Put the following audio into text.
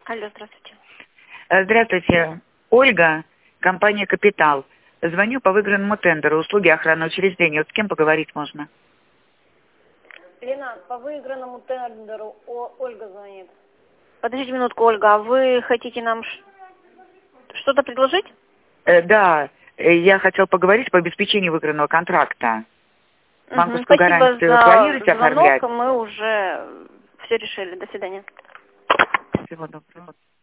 Алло, здравствуйте. Здравствуйте. Ольга, компания «Капитал». Звоню по выигранному тендеру услуги охраны учреждения. Вот с кем поговорить можно? Лена, по выигранному тендеру Ольга звонит. Подождите минутку, Ольга, а вы хотите нам что-то предложить? Да, я хотел поговорить по обеспечению выигранного контракта. Банковскую Спасибо гарантию за планируете звонок, оформлять? мы уже все решили. До свидания. Всего доброго.